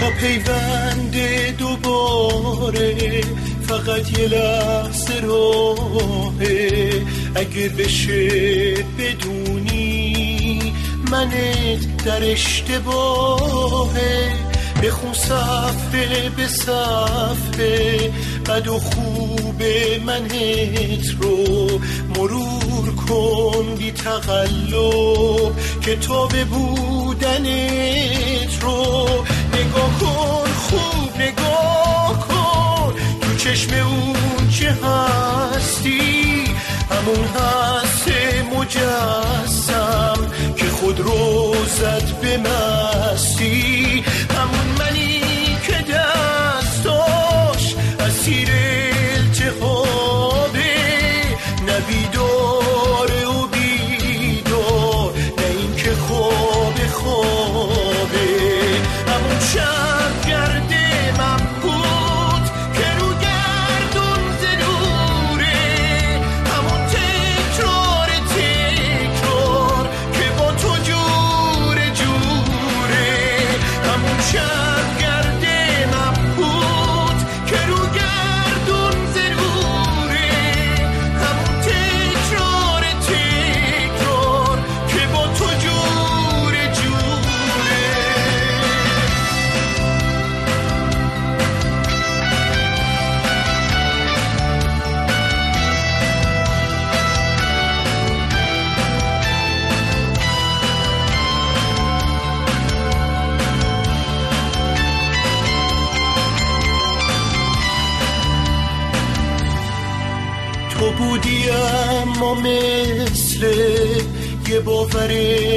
تا پیوند دوباره فقط یه لحظه راهه. اگه بشه بدونی منت در اشتباهه، بخون صفحه به صفحه بد و خوب منت رو مرور کن بی تقلب، کتاب بودنت رو نگاه کن، خوب نگاه کن تو چشم اون چه هستی، همون هست مجسم که خود رو زد به مستی، همون منی که دستاش اسیر التهابه، نه بیداره و بیدار، نه این که خوابه خوابه، همون شب گرده مبهوت که رو گردون زدوره، همون تکرار تکرار که با تو جوره جوره، همون شب گرده مبهوت که رو گردون زدوره، همون تکرار تکرار که با تو جوره جوره. تو بودی اما مثل یه باور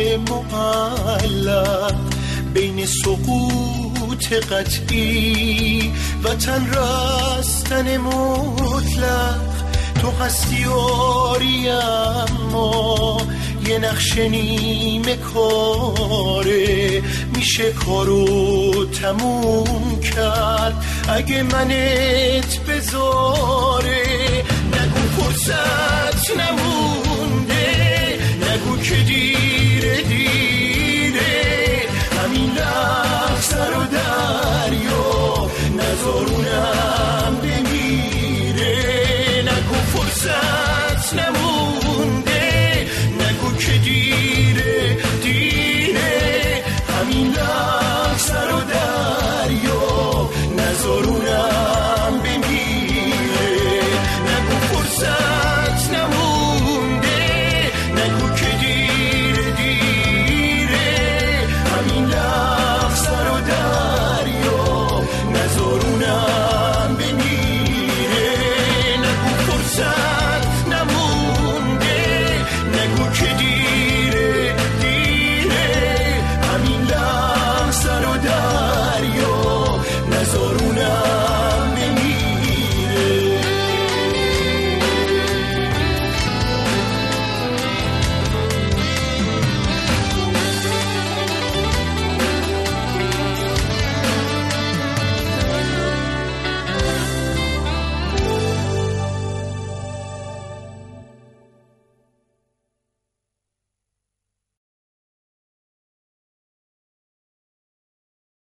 معلق بین سقوط قطعی و تن رستن مطلق، تو هستی آری اما یه نقش نیمه کاره، میشه کارو تموم کرد اگه منت بذاره، نگو فرصت نمونده، نگو که